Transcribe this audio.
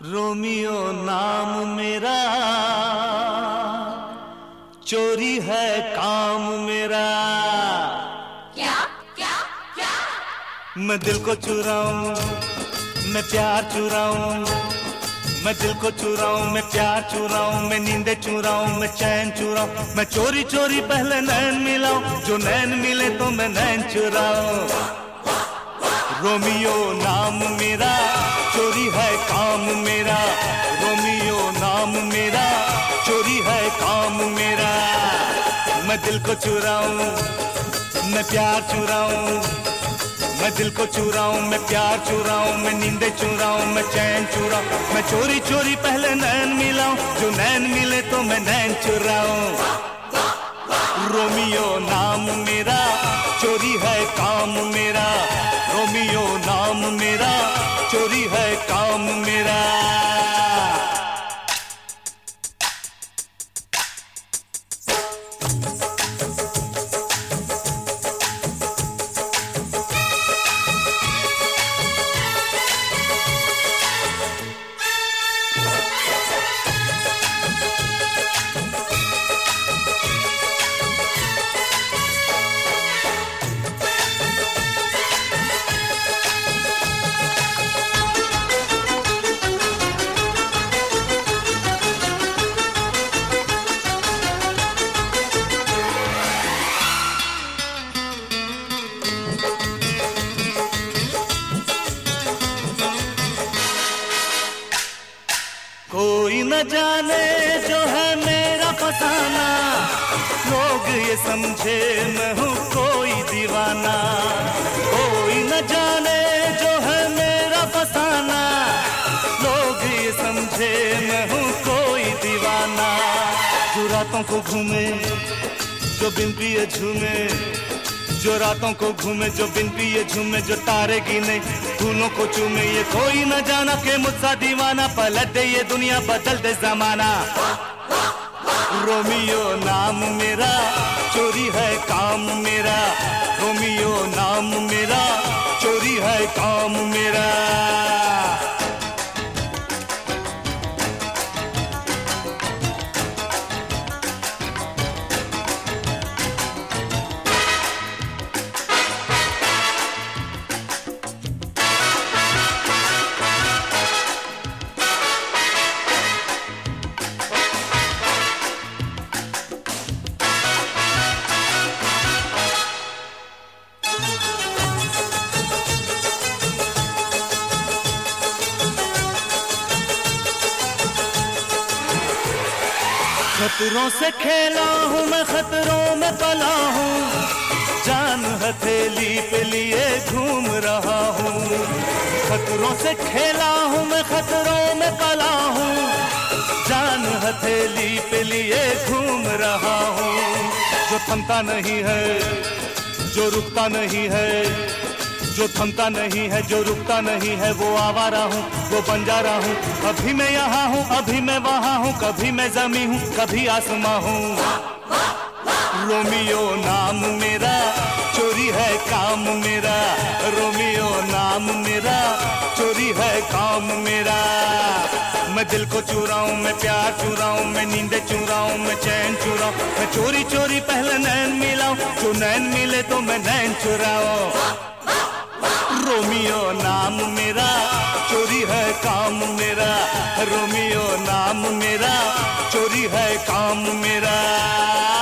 Romeo नाम मेरा, चोरी है काम मेरा। क्या क्या क्या? मैं दिल को चुराऊं, मैं प्यार चुराऊं, मैं दिल को चुराऊं, मैं प्यार चुराऊं, मैं नींदे चुराऊं, मैं चैन चुराऊं, मैं चोरी चोरी पहले नैन मिलाऊं, जो नैन मिले तो मैं नैन चुराऊं। रोमियो नाम मेरा, चोरी है काम मेरा। रोमियो नाम मेरा, चोरी है काम मेरा। मैं दिल को चुराऊं, मैं प्यार चुराऊं, मैं दिल को चुराऊं, मैं प्यार चुराऊं, मैं नींदे चुराऊं, मैं चैन चुराऊं, मैं चोरी चोरी पहले नैन मिलाऊं, जो नैन मिले तो मैं नैन चुराऊं। रोमियो नाम मेरा, चोरी है काम मेरा। रोमियो नाम मेरा, चोरी है काम मेरा। कोई न जाने जो है मेरा फसाना, लोग ये समझे मैं हूँ कोई दीवाना। कोई न जाने जो है मेरा फसाना, लोग ये समझे मैं हूँ कोई दीवाना। जो रातों को घूमे, जो बिन पिए झूमे, जो रातों को घूमे, जो बिन पिए झूमे, जो तारे गिने, फूलों को चूमे, ये कोई न जाना के मुझसा दीवाना। पलट दे ये दुनिया, बदल दे जमाना। रोमियो नाम मेरा, चोरी है काम मेरा। रोमियो नाम मेरा, चोरी है काम मेरा। खतरों से खेला हूँ मैं, खतरों में पला हूँ, जान हथेली पे लिए घूम रहा हूँ। खतरों से खेला हूँ मैं, खतरों में पला हूँ, जान हथेली पे लिए घूम रहा हूँ। जो थमता नहीं है, जो रुकता नहीं है, जो थमता नहीं है, जो रुकता नहीं है, वो आवारा हूँ, वो बंजारा हूँ। अभी मैं यहाँ हूँ, अभी मैं वहाँ हूँ, कभी मैं जमी हूँ, कभी आसमां हूँ। रोमियो नाम मेरा, चोरी है काम मेरा। रोमियो नाम मेरा, चोरी है काम मेरा। मैं दिल को चुराऊं, मैं प्यार चुराऊं, मैं नींदे चुराऊं, मैं चैन चुराऊं, मैं चोरी चोरी पहले नैन मिलाऊं, जो नैन मिले तो मैं नैन चुराऊं। रोमियो नाम मेरा, चोरी है काम मेरा। रोमियो नाम मेरा, चोरी है काम मेरा।